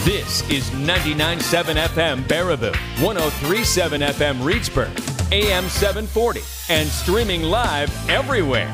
This is 99.7 FM Baraboo, 103.7 FM Reedsburg, AM 740, and streaming live everywhere.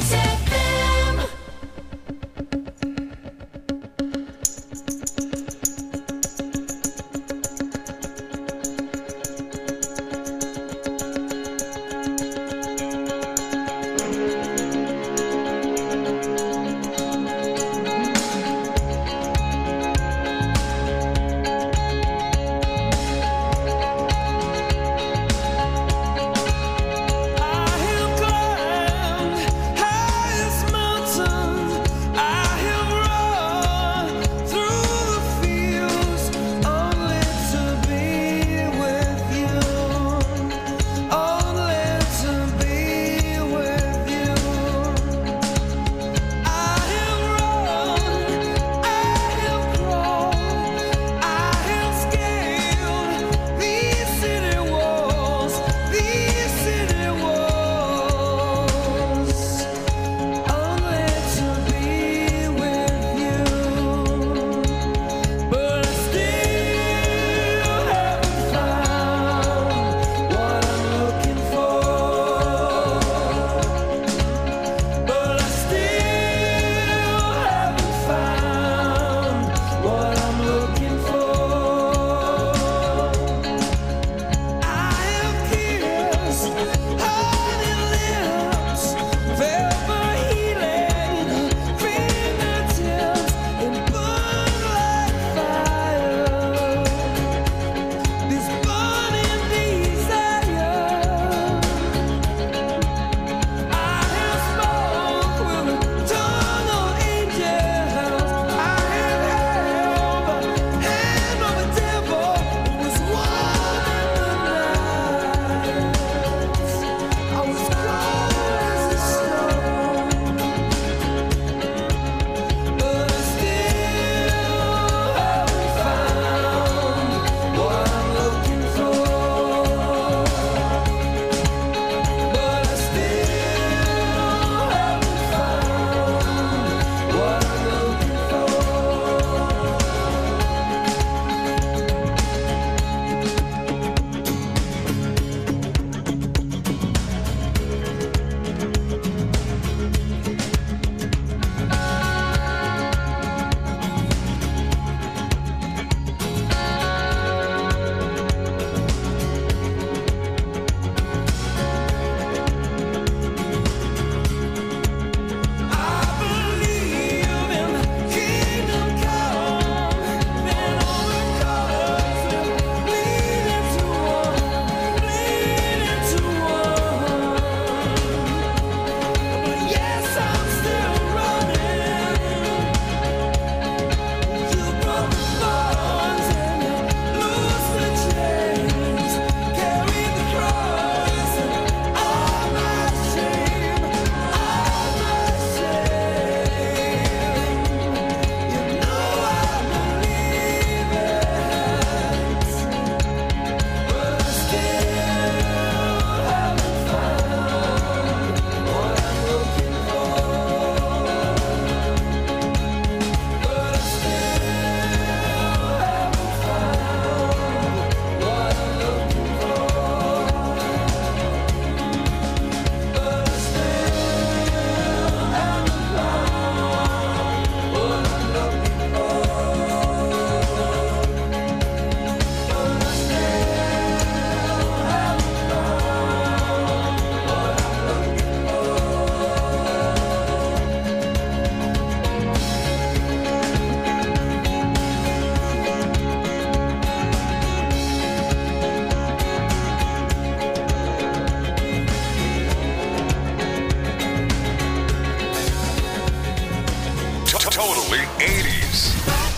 Totally 80s.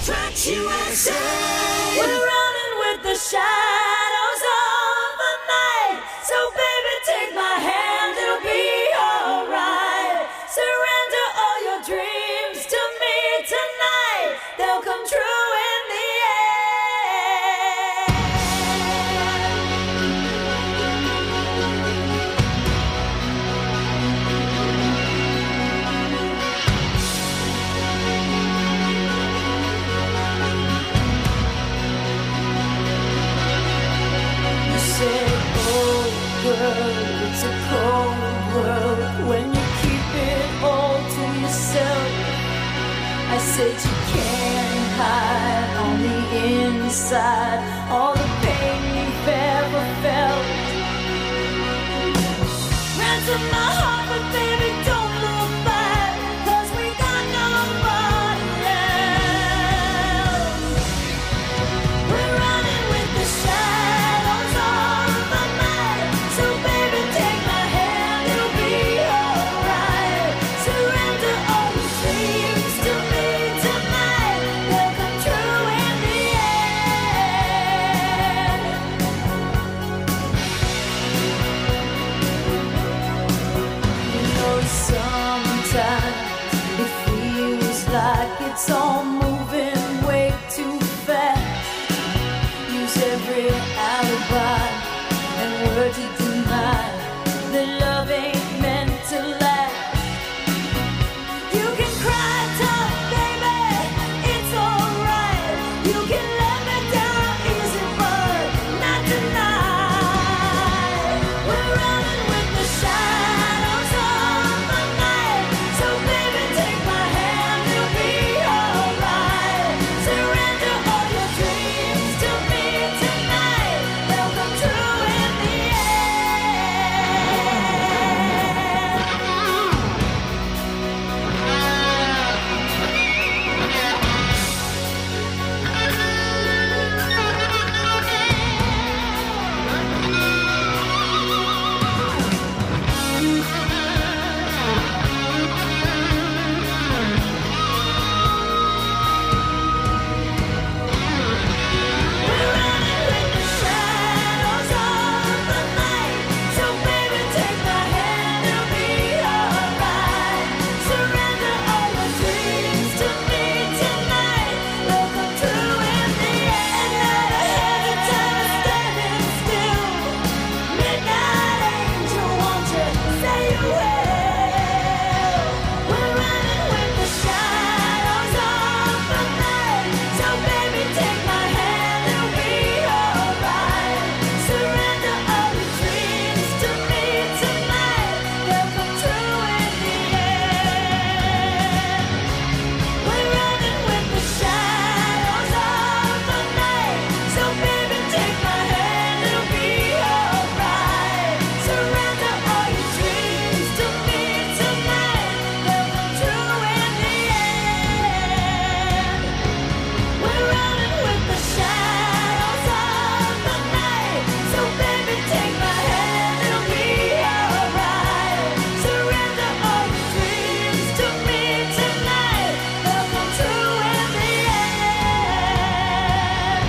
USA. We're running with the shadows of the night. So baby, take my hand, it'll be alright. Surrender all your dreams to me tonight. They'll come true in the world, it's a cold world when you keep it all to yourself. I said you can't hide on the inside all the pain you've ever felt. Ransom my heart, but baby, don't look back, 'cause we got nobody else. We're running with the shadows of the night, so baby, take my hand, it'll be alright. Surrender all your dreams to me tonight, they'll come true in the end. You know, sometimes it feels like it's all moving way too fast. Use every alibi and word to deny that love ain't meant to last. You can cry tough, baby, it's alright. You can let me down easy, but not tonight. We're running with the shadows of the night, so baby, take my hand, it'll be alright. Surrender all your dreams to me tonight, they'll come true in the We're running with the shadows of the night, so baby, take my hand, it'll be alright. Surrender all your dreams to me tonight, they'll come true in the end. Not ahead of time, standing still. Midnight angel, won't you say you will? We're running with the shadows of the night, so baby, take my hand, it'll be alright. Surrender all your dreams to me tonight, they'll come true in the end. We're running with the shadows of the night, so baby, take my hand, it'll be alright. Surrender all your dreams to me tonight, they'll come true in the end. We're running with the shadows of the night, so baby, take my hand, it'll be alright. Surrender all your dreams to me tonight, they'll come true in the end.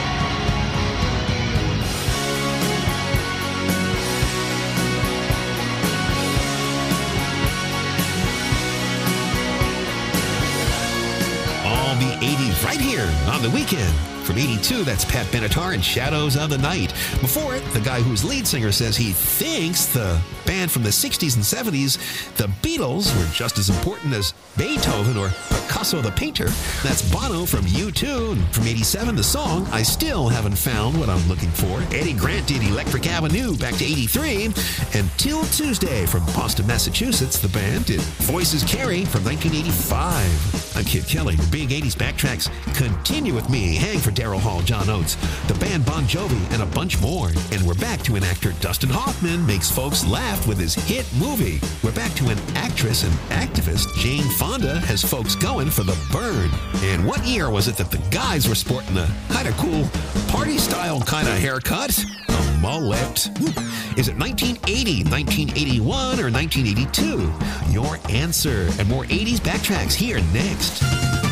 All the 80s right here on The Weekend. From 82, that's Pat Benatar and Shadows of the Night. Before it, the guy whose lead singer says he thinks the band from the 60s and 70s, the Beatles, were just as important as Beethoven or Picasso the painter. That's Bono from U2. And from 87, the song, I Still Haven't Found What I'm Looking For. Eddie Grant did Electric Avenue back to 83. And Till Tuesday from Boston, Massachusetts, the band did Voices Carry from 1985. I'm Kid Kelly. The big 80s backtracks continue with me. Hang for Daryl Hall, John Oates, the band Bon Jovi, and a bunch more. And we're back to an actor Dustin Hoffman makes folks laugh with his hit movie. We're back to an actress and activist Jane Fonda has folks going for The Burn. And what year was it that the guys were sporting a kind of cool party-style kind of haircut? A mullet. Is it 1980, 1981, or 1982? Your answer. And more 80s backtracks here next.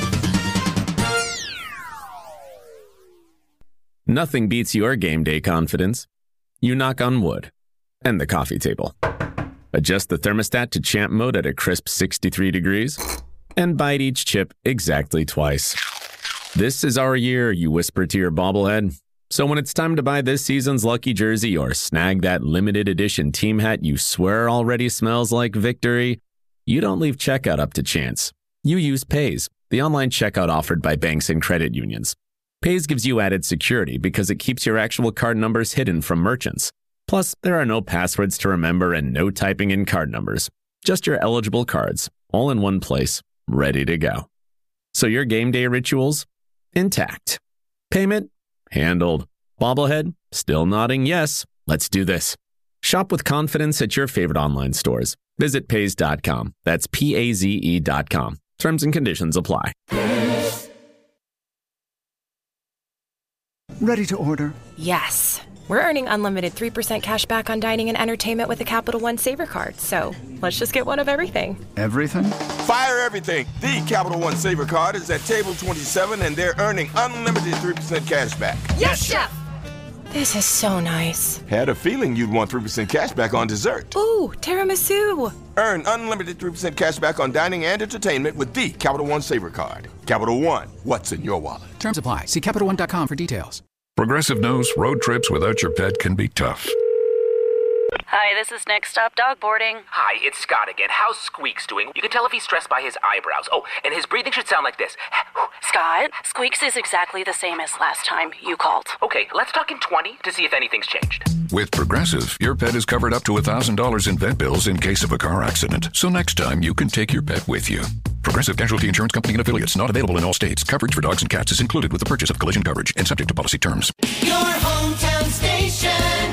Nothing beats your game day confidence. You knock on wood and the coffee table. Adjust the thermostat to champ mode at a crisp 63 degrees and bite each chip exactly twice. This is our year, you whisper to your bobblehead. So when it's time to buy this season's lucky jersey or snag that limited edition team hat you swear already smells like victory, you don't leave checkout up to chance. You use Paze, the online checkout offered by banks and credit unions. Paze gives you added security because it keeps your actual card numbers hidden from merchants. Plus, there are no passwords to remember and no typing in card numbers. Just your eligible cards, all in one place, ready to go. So your game day rituals? Intact. Payment? Handled. Bobblehead? Still nodding yes. Let's do this. Shop with confidence at your favorite online stores. Visit Paze.com. That's PAZE.com. Terms and conditions apply. Ready to order? Yes. We're earning unlimited 3% cash back on dining and entertainment with a Capital One Saver card. So let's just get one of everything. Everything? Fire everything. The Capital One Saver card is at table 27 and they're earning unlimited 3% cash back. Yes, Chef! This is so nice. Had a feeling you'd want 3% cash back on dessert. Ooh, tiramisu. Earn unlimited 3% cash back on dining and entertainment with the Capital One Saver card. Capital One, what's in your wallet? Terms apply. See CapitalOne.com for details. Progressive knows road trips without your pet can be tough. Hi, this is Next Stop Dog Boarding. Hi, it's Scott again. How's Squeaks doing? You can tell if he's stressed by his eyebrows. Oh, and his breathing should sound like this. Scott, Squeaks is exactly the same as last time you called. Okay, let's talk in 20 to see if anything's changed. With Progressive, your pet is covered up to $1,000 in vet bills in case of a car accident. So next time, you can take your pet with you. Progressive Casualty Insurance Company and affiliates. Not available in all states. Coverage for dogs and cats is included with the purchase of collision coverage and subject to policy terms. Your hometown station.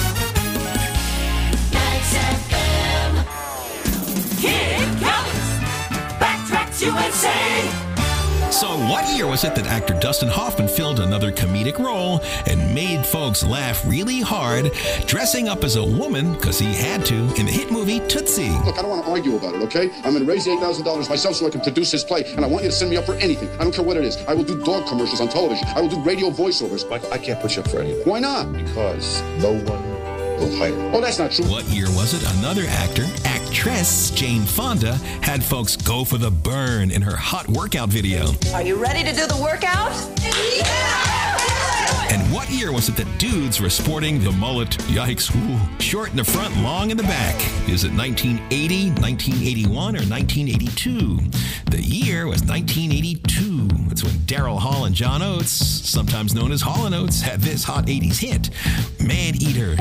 Nights FM. Here it comes. Backtracks USA. So what year was it that actor Dustin Hoffman filled another comedic role and made folks laugh really hard, dressing up as a woman, because he had to, in the hit movie Tootsie? Look, I don't want to argue about it, okay? I'm going to raise the $8,000 myself so I can produce his play, and I want you to send me up for anything. I don't care what it is. I will do dog commercials on television. I will do radio voiceovers. Michael, I can't put you up for anything. Why not? Because no one will hire. Oh, that's not true. What year was it? Another actress, Jane Fonda, had folks go for the burn in her hot workout video. Are you ready to do the workout? Yeah! And what year was it that dudes were sporting the mullet? Yikes. Ooh. Short in the front, long in the back. Is it 1980, 1981, or 1982? The year was 1982. That's when Daryl Hall and John Oates, sometimes known as Hall & Oates, had this hot 80s hit, Man Eater.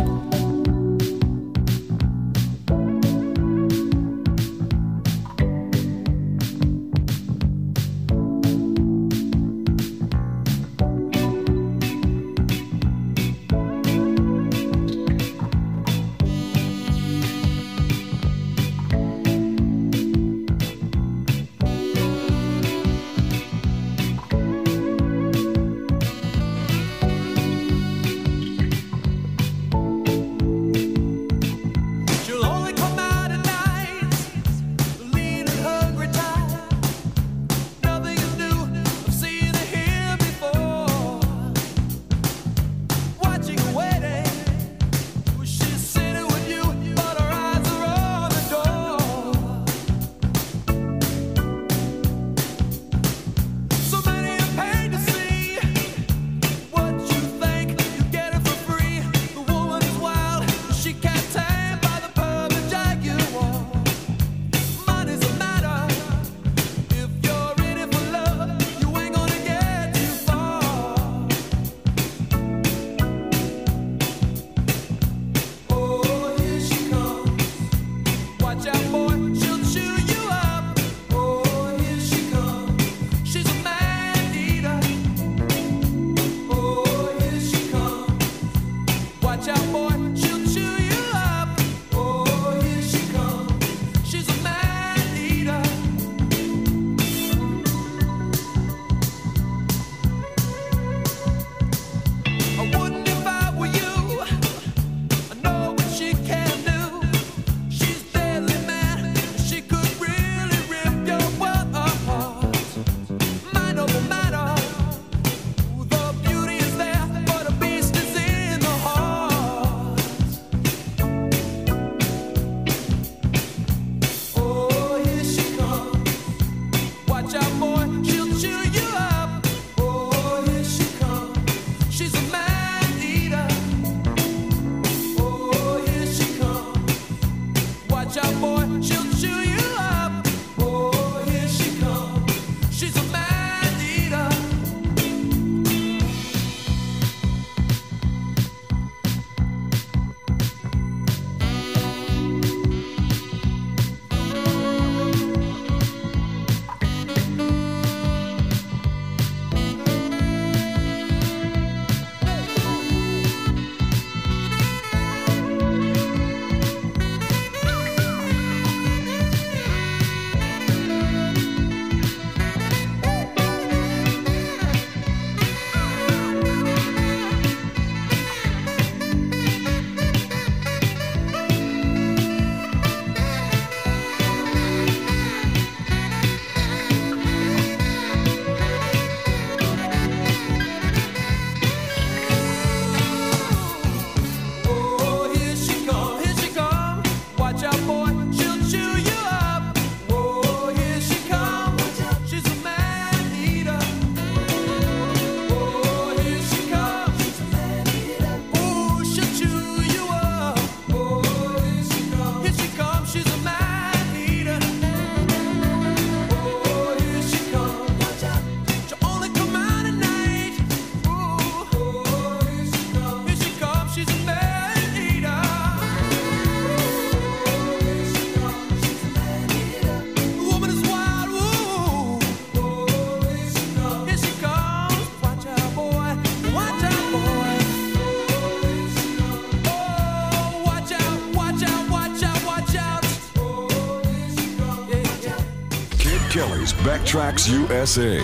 Kelly's Backtracks USA.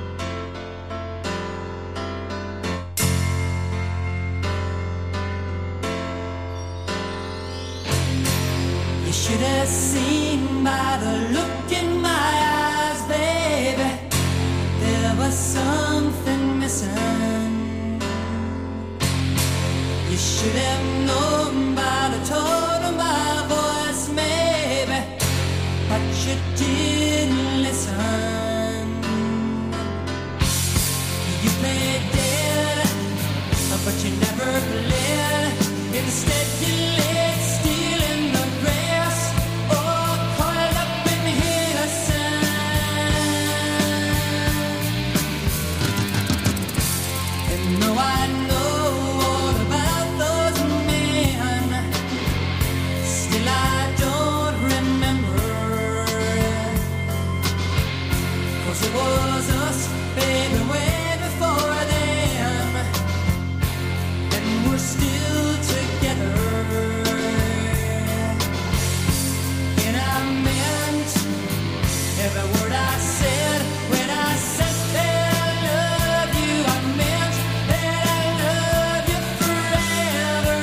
You should have seen by the look in my eyes, baby, there was something missing. You should have known by the tone of my voice, maybe, but you didn't listen. You played dead, but you never played. Instead you laid still in the grass, oh, coiled up in innocence. And though I know all about those men, still I don't remember. 'Cause it was us, baby, way before them, and we're still together. And I meant every word I said when I said that I love you. I meant that I love you forever.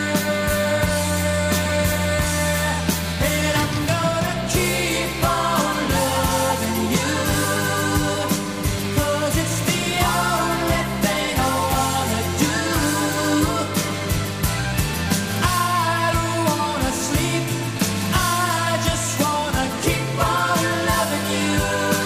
And I'm gonna keep on loving you, 'cause it's the only thing I wanna do. I don't wanna sleep, I just wanna keep on loving you.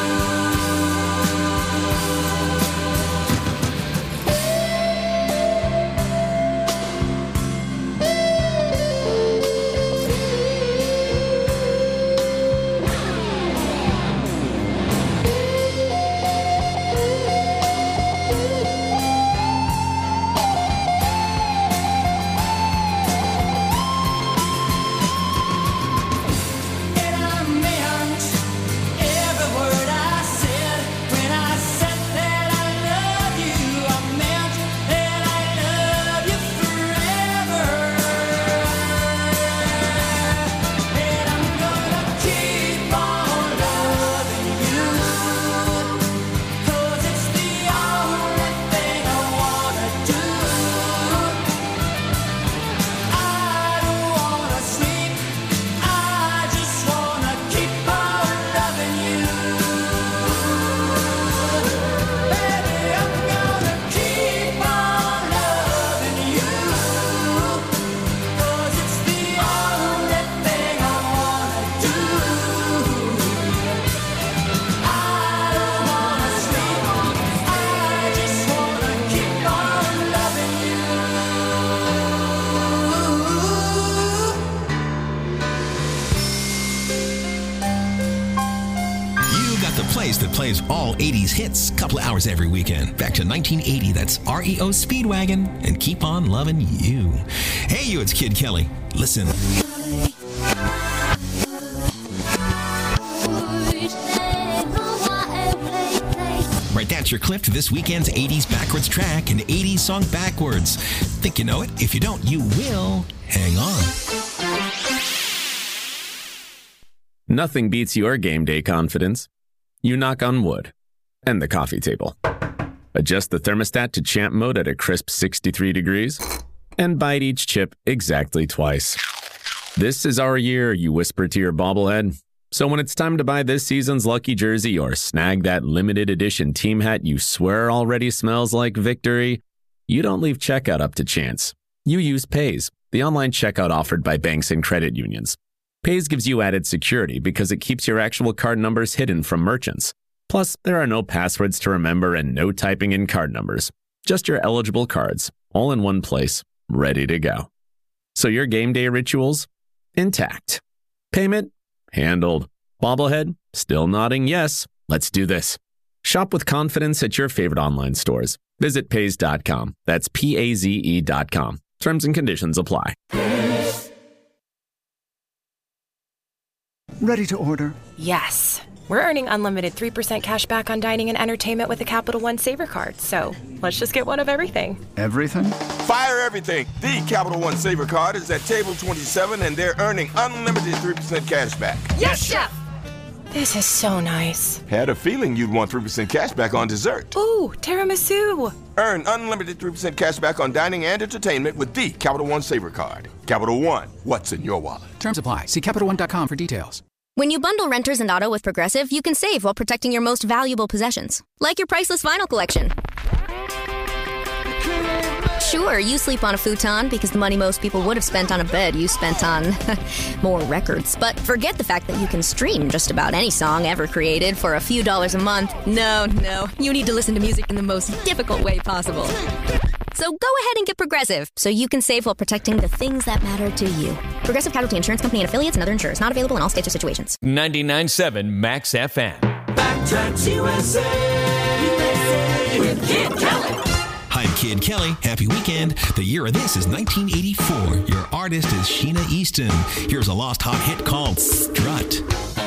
And I meant every word I said when I said that I love you. I meant that I love you forever. And I'm gonna keep on loving you, 'cause it's the only thing I wanna do. I don't wanna sleep, I just wanna keep on loving you. Baby, I'm gonna keep on loving you, 'cause it's the only thing I wanna do. I don't wanna sleep, I just wanna keep on loving you. You got the place that plays all 80s hits, couple of hours every weekend. Back to 1980, that's REO Speedwagon and Keep On Loving You. Hey, you, it's Kid Kelly. Listen. Right, that's your clip to this weekend's 80s backwards track, an 80s song backwards. Think you know it? If you don't, you will. Hang on. Nothing beats your game day confidence. You knock on wood and the coffee table. Adjust the thermostat to champ mode at a crisp 63 degrees and bite each chip exactly twice. This is our year, you whisper to your bobblehead. So when it's time to buy this season's lucky jersey or snag that limited edition team hat you swear already smells like victory, you don't leave checkout up to chance. You use Paze, the online checkout offered by banks and credit unions. Paze gives you added security because it keeps your actual card numbers hidden from merchants. Plus, there are no passwords to remember and no typing in card numbers. Just your eligible cards, all in one place, ready to go. So your game day rituals? Intact. Payment? Handled. Bobblehead? Still nodding yes. Let's do this. Shop with confidence at your favorite online stores. Visit Paze.com. That's Paze.com. Terms and conditions apply. Ready to order? Yes. We're earning unlimited 3% cash back on dining and entertainment with a Capital One Saver card. So let's just get one of everything. Everything? Fire everything. The Capital One Saver card is at table 27, and they're earning unlimited 3% cash back. Yes, Chef! This is so nice. Had a feeling you'd want 3% cash back on dessert. Ooh, tiramisu. Earn unlimited 3% cash back on dining and entertainment with the Capital One Saver Card. Capital One, what's in your wallet? Terms apply. See CapitalOne.com for details. When you bundle renters and auto with Progressive, you can save while protecting your most valuable possessions, like your priceless vinyl collection. Sure, you sleep on a futon because the money most people would have spent on a bed you spent on more records. But forget the fact that you can stream just about any song ever created for a few dollars a month. No, you need to listen to music in the most difficult way possible. So go ahead and get Progressive so you can save while protecting the things that matter to you. Progressive Casualty Insurance Company and affiliates and other insurers. Not available in all states or situations. 99.7 Max FM. Backtracks USA with Kid Kelly. Hi, I'm Kid Kelly. Happy weekend. The year of this is 1984. Your artist is Sheena Easton. Here's a lost hot hit called Strut.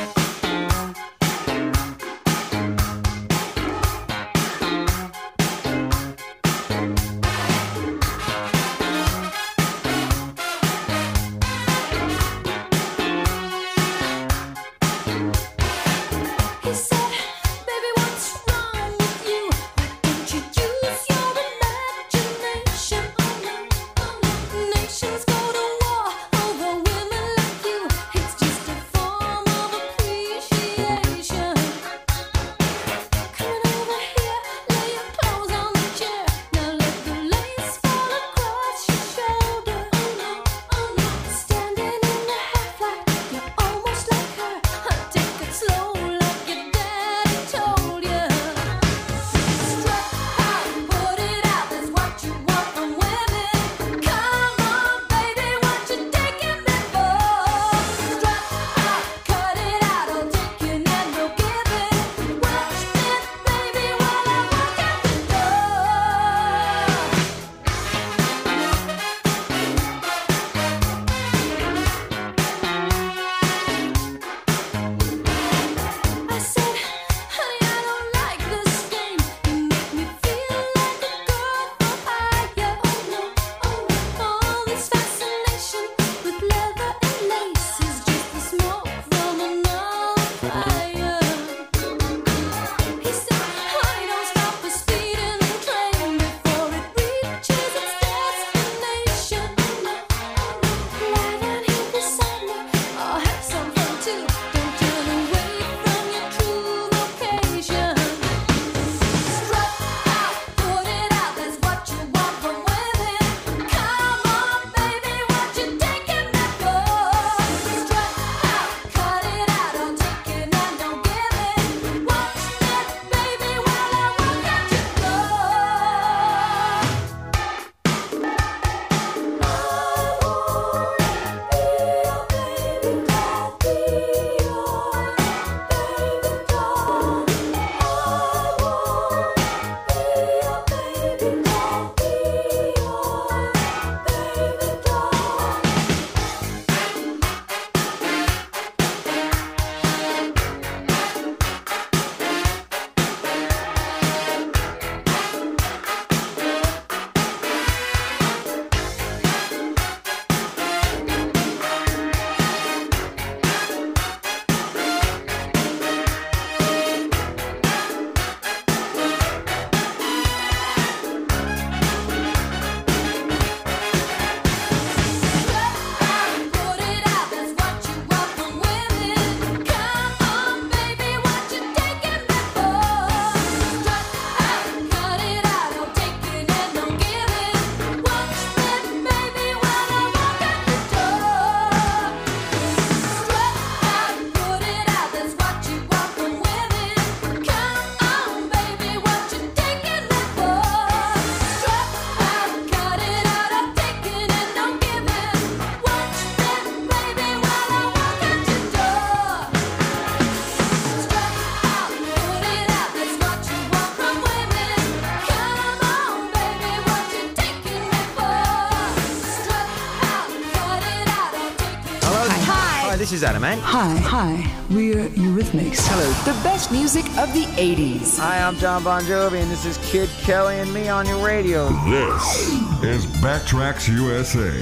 This is Adam, man. Hi. We're Eurythmics. Hello. The best music of the 80s. Hi, I'm John Bon Jovi, and this is Kid Kelly and me on your radio. This is Backtracks USA.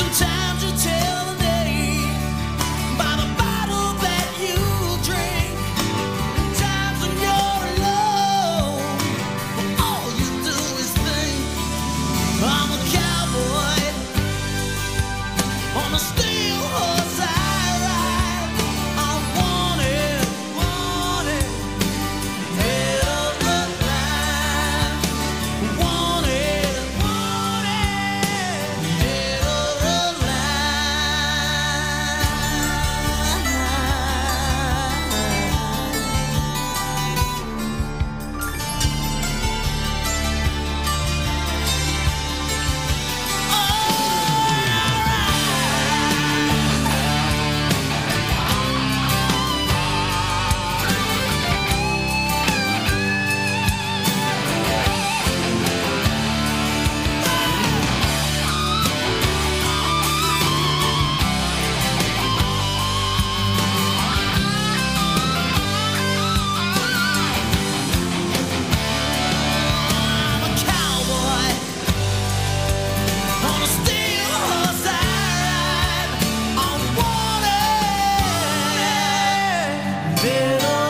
Sometimes you tell the day by the bottle that you drink. Times when you're alone, all you do is think. I'm a cowboy on a steel horse I ride. I'm wanted, wanted, head of the line. Wanted, wanted, head of the I'm a cowboy on a steel horse I ride. I'm wanted, dead or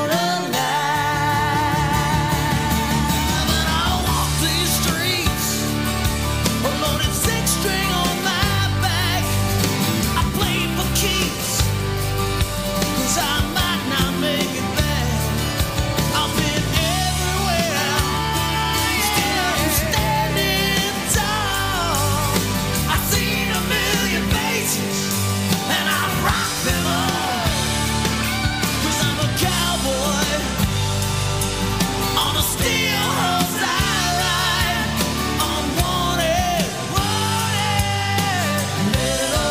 alive. And I walk these streets, a loaded six-string on my back. I play for keeps, 'cause I might not make it back. I've been everywhere, still I'm standing tall. I've seen a million faces, and I rock them all. 'Cause I'm a cowboy on a steel horse I ride. I'm wanted, wanted, dead or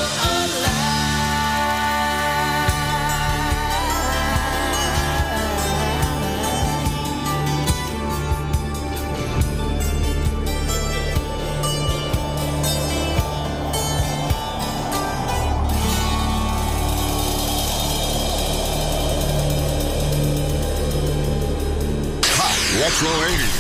Retro 80s.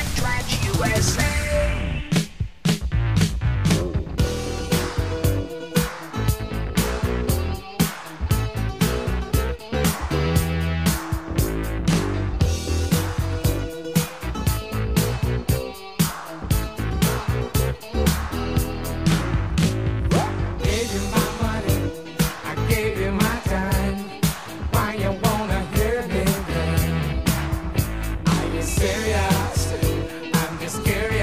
Gave you my money, I gave you my time. Why you wanna hear me then? Are you serious? I'm just curious.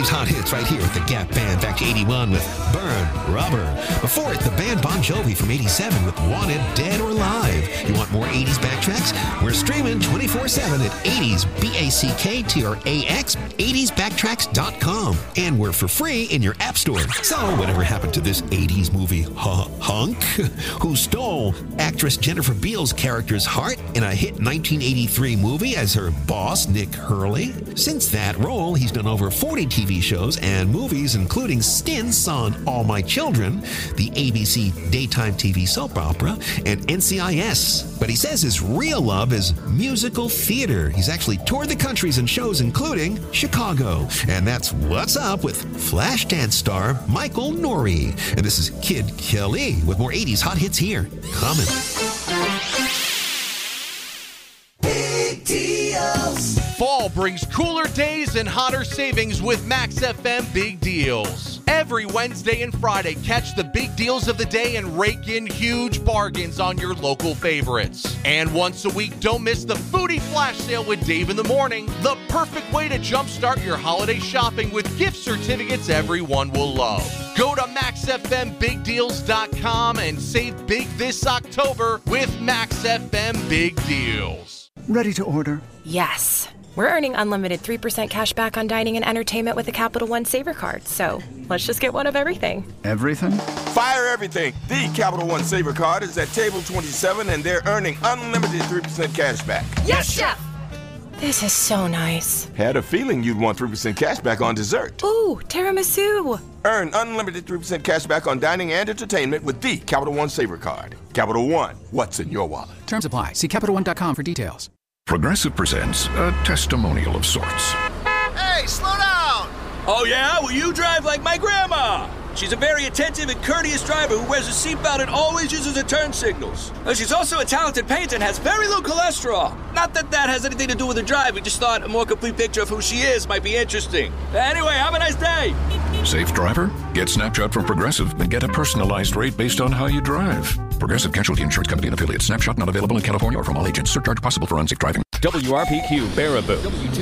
80s hot hits right here with the Gap Band back to 81 with Burn Rubber. Before it, the band Bon Jovi from 87 with Wanted, Dead or Alive. You want more 80s backtracks? We're streaming 24/7 at 80s, BACKTRAX, 80sbacktracks.com. And we're for free in your app store. So whatever happened to this 80s movie hunk who stole actress Jennifer Beals' character's heart in a hit 1983 movie as her boss, Nick Hurley? Since that role, he's done over 40 TV shows and movies, including stints on All My Children, the ABC daytime TV soap opera, and NCIS. But he says his real love is musical theater. He's actually toured the countries and shows, including Chicago. And that's What's Up with Flashdance star Michael Nouri. And this is Kid Kelly with more 80s hot hits here. Coming. Big deals. Fall brings cooler days and hotter savings with Max FM Big Deals. Every Wednesday and Friday, catch the big deals of the day and rake in huge bargains on your local favorites. And once a week, don't miss the Foodie Flash Sale with Dave in the Morning, the perfect way to jumpstart your holiday shopping with gift certificates everyone will love. Go to MaxFMBigDeals.com and save big this October with Max FM Big Deals. Ready to order? Yes. We're earning unlimited 3% cash back on dining and entertainment with the Capital One Saver Card, so let's just get one of everything. Everything? Fire everything. The Capital One Saver Card is at table 27, and they're earning unlimited 3% cash back. Yes, Chef! This is so nice. Had a feeling you'd want 3% cash back on dessert. Ooh, tiramisu. Earn unlimited 3% cash back on dining and entertainment with the Capital One Saver Card. Capital One, what's in your wallet? Terms apply. See CapitalOne.com for details. Progressive presents a testimonial of sorts. Hey, slow down! Oh, yeah? Well, you drive like my grandma. She's a very attentive and courteous driver who wears a seatbelt and always uses her turn signals. She's also a talented painter and has very low cholesterol. Not that that has anything to do with her drive. We just thought a more complete picture of who she is might be interesting. Anyway, have a nice day. Safe driver? Get Snapshot from Progressive and get a personalized rate based on how you drive. Progressive Casualty Insurance Company and affiliates. Snapshot not available in California or from all agents. Surcharge possible for unsafe driving. WRPQ Baraboo,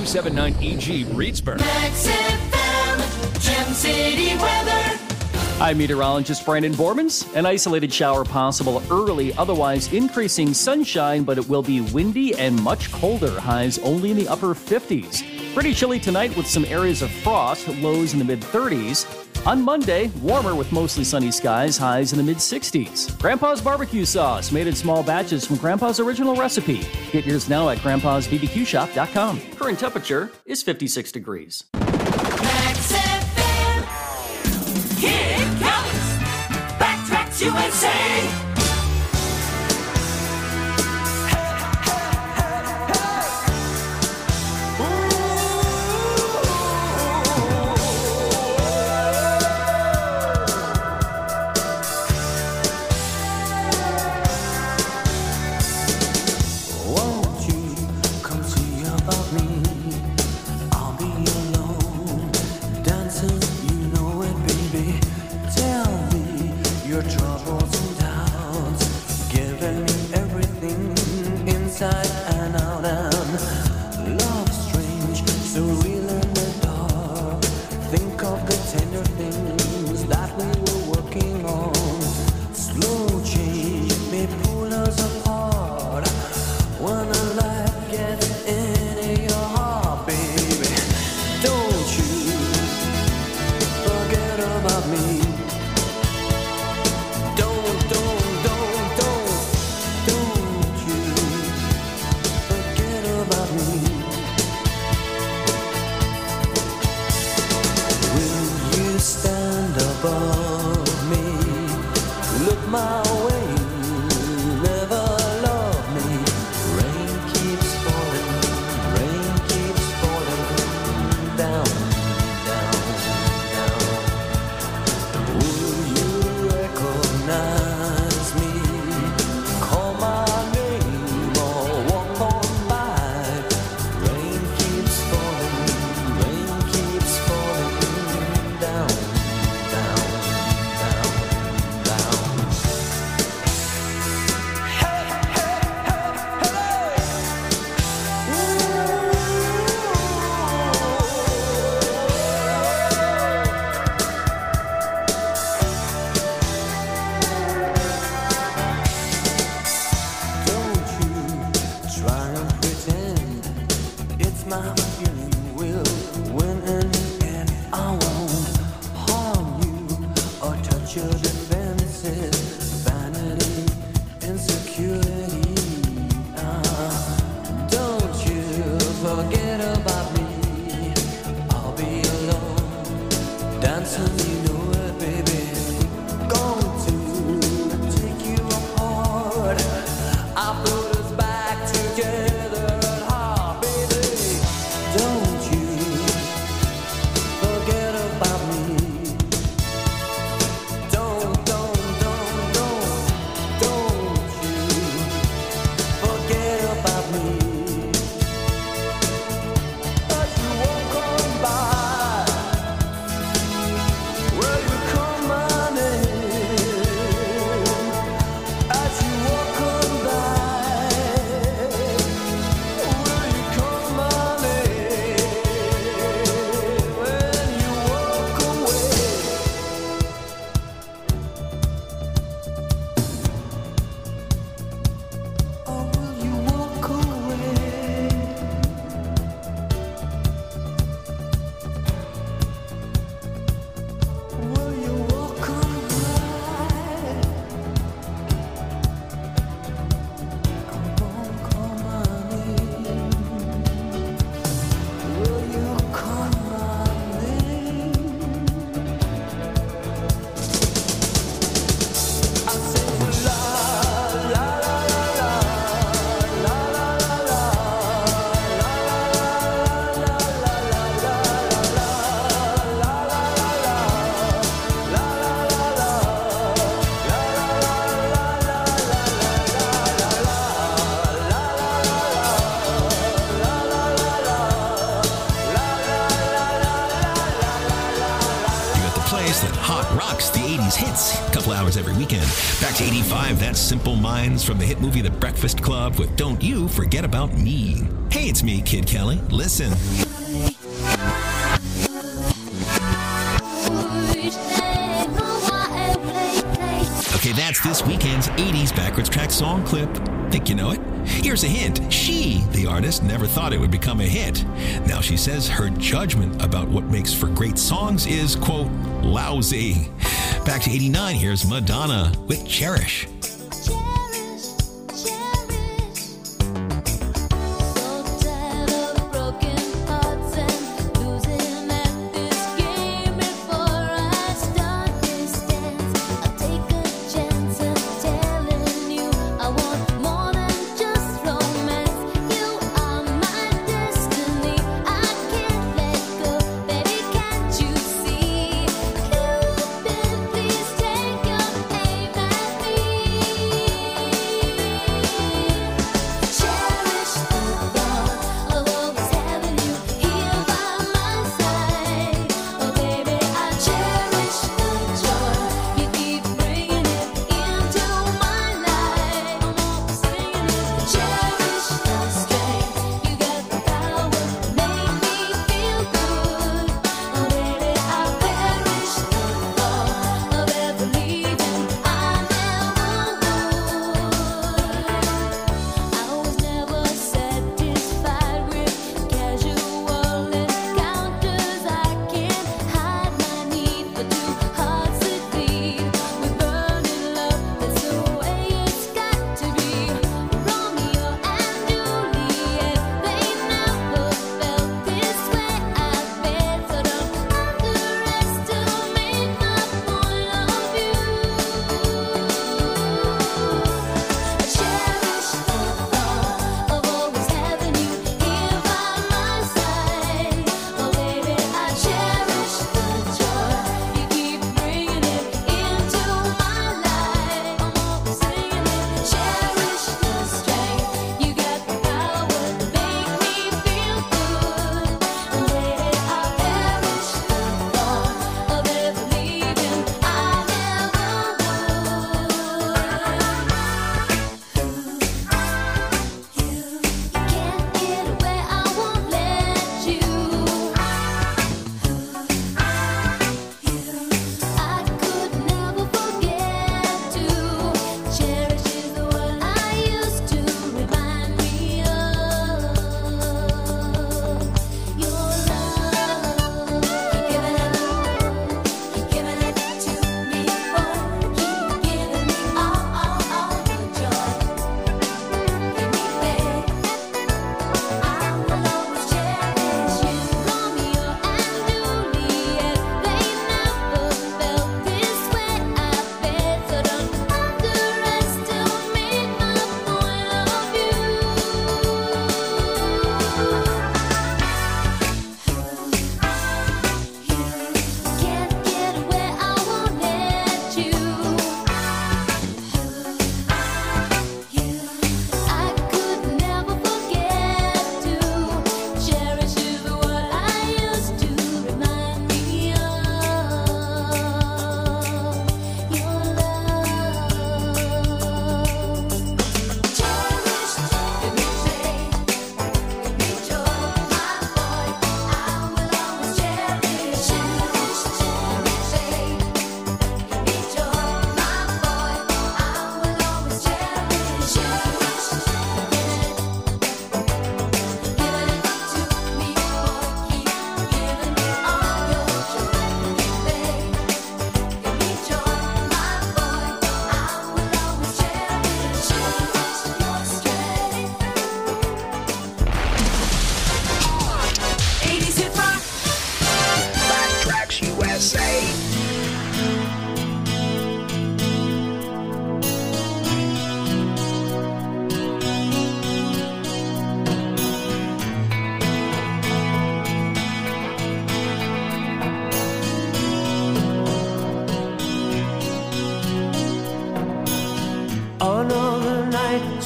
W279EG Reedsburg. Max FM, Gem City weather. I'm meteorologist Brandon Bormans. An isolated shower possible early, otherwise increasing sunshine, but it will be windy and much colder. Highs only in the upper 50s. Pretty chilly tonight with some areas of frost, lows in the mid-30s. On Monday, warmer with mostly sunny skies, highs in the mid-60s. Grandpa's barbecue sauce, made in small batches from Grandpa's original recepe. Get yours now at grandpa'sbbqshop.com. Current temperature is 56 degrees. Max FM. Here it comes. Backtracks USA. your defenses, vanity, insecurity. Don't you forget about me. I'll be alone, dancing, you know it, baby. Going to take you apart. I put us back together at heart, baby. Don't you forget about me. Don't you forget about me. As you walk on by, will you call my name? As you walk on by, will you call my name? When you walk away. Or will you walk away? Will you walk away? Come on, call my name. Will you call my name? I say la la la la la la la You got the place that hot rocks the 80s hits. Couple hours every weekend. Back to 85, that's Simple Minds from the hit movie The Breakfast Club with Don't You Forget About Me. Hey, it's me, Kid Kelly. Listen. Okay, that's this weekend's 80s backwards track song clip. Think you know it? Here's a hint. She, the artist, never thought it would become a hit. Now she says her judgment about what makes for great songs is, quote, lousy. Back to 89, here's Madonna with Cherish. Please take your aim at me.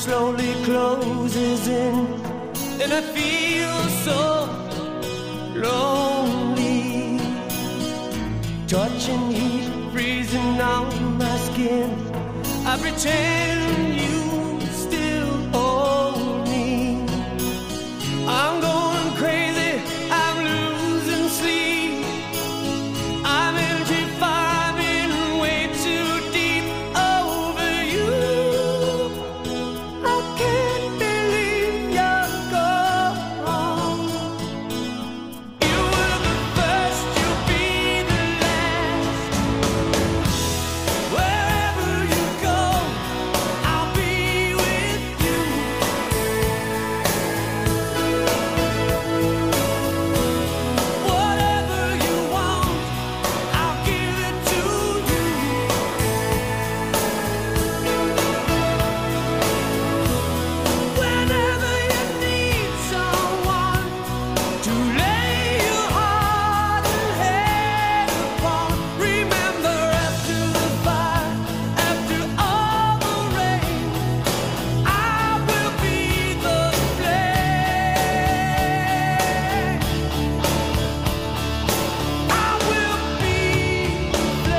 slowly closes in, and I feel so lonely. Touching heat, freezing on my skin. I pretend you still hold me. I'm going crazy, I'm losing sleep. I'm in too far, I've been way too deep over you. I can't believe you're gone. You were the first, you'll be the last. Wherever you go, I'll be with you. Whatever you want, I'll give it to you. Whenever you need someone to lay your heart and head upon, remember after the fire, after all the rain, I will be the flame. I will be the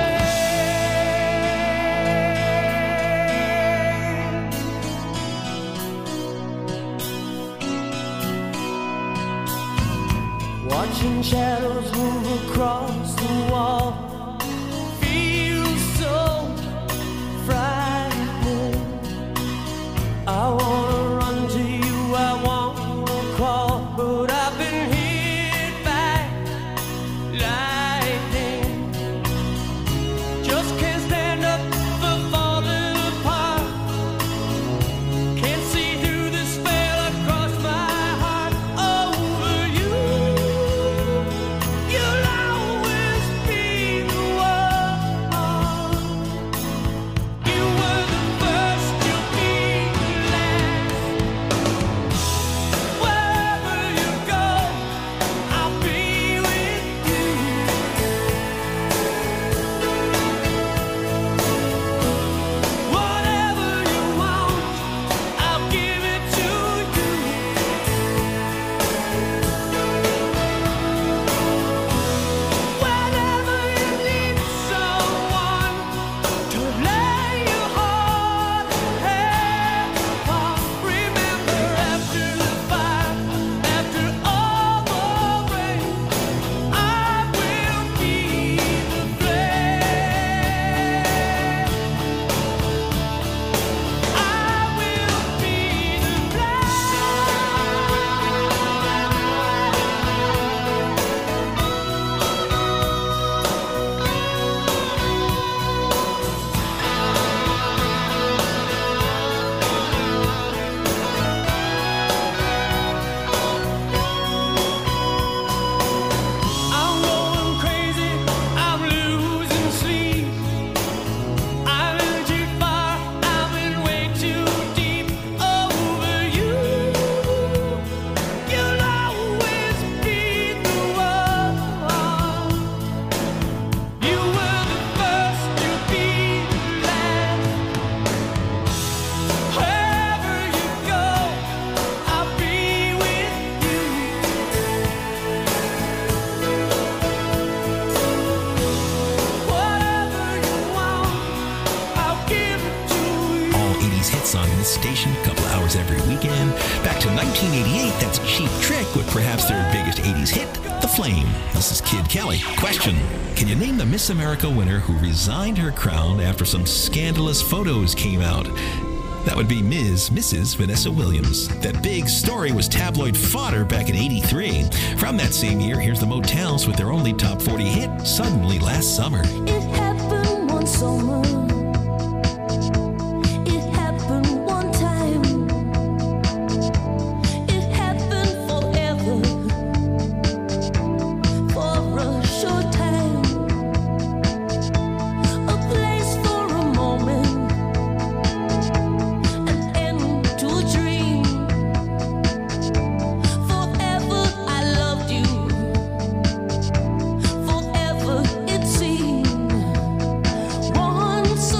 flame. Watching shadows move across the wall feels so frightening. I wanna run to you, I wanna crawl, but I've been hit by lightning. Just can't stand up for falling apart. Can't see through the spell across my heart over you. You'll always be the one. You were the first, you'll be the last. Wherever you go, I'll be with you. Whatever you want, I'll give it to you. Whenever you need someone to lay your heart and head upon, remember after the fire, after all the rain, I will be the flame. I will be the I'm going crazy, I'm losing sleep. I'm in too far, I'm in way too deep over you. You'll always be the one. You were the first, you'll be the last. Wherever you go, I'll be with you. Whatever you want, I'll give it to you. All 80s hits on this station, couple hours every weekend. Back to 1988, that's Cheap Trick with perhaps their biggest 80s hit, The Flame. This is Kid Kelly. Question: can you name the Miss America winner who resigned her crown after some scandalous photos came out? That would be Mrs. Vanessa Williams. That big story was tabloid fodder back in '83. From that same year, here's the Motels with their only top 40 hit, Suddenly Last Summer. It happened one summer. It happened one time. It happened forever. For a short time. A place for a moment. An end to a dream. Forever I loved you. Forever it seemed. Once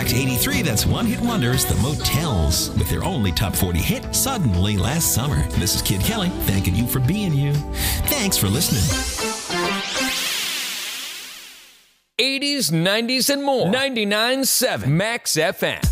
to 83, that's one-hit wonders, the Motels, with their only top 40 hit, Suddenly, last summer. This is Kid Kelly, thanking you for being you. Thanks for listening. 80s, 90s, and more. 99.7 Max FM.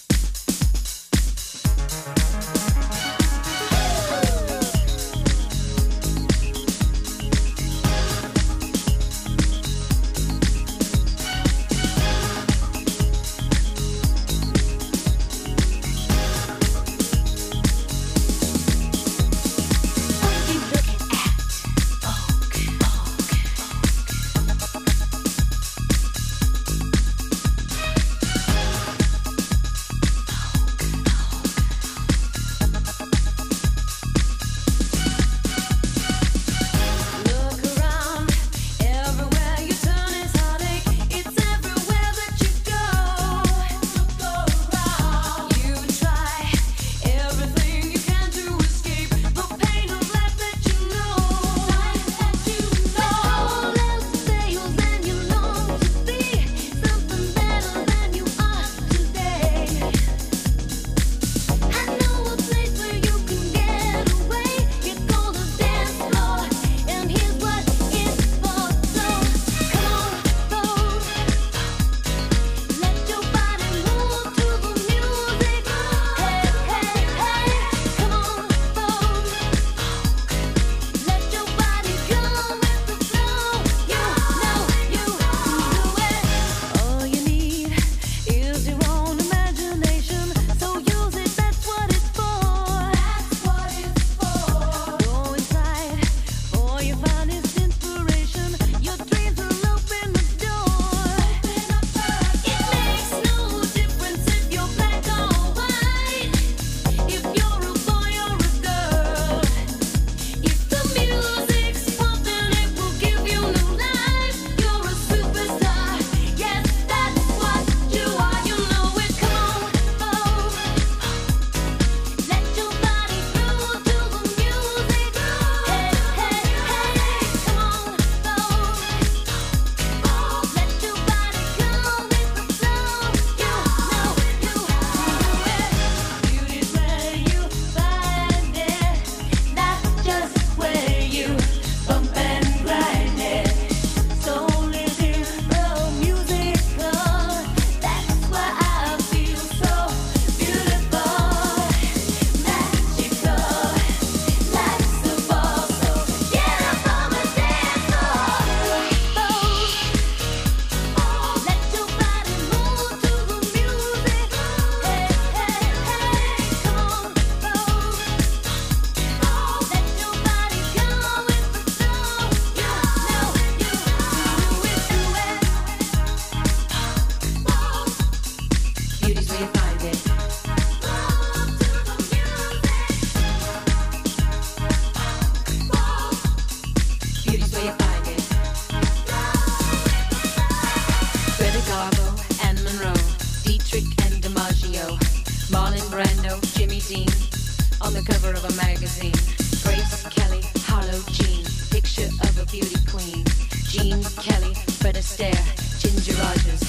On the cover of a magazine, Grace Kelly, Harlow Jean, picture of a beauty queen. Jean Kelly, Fred Astaire, Ginger Rogers,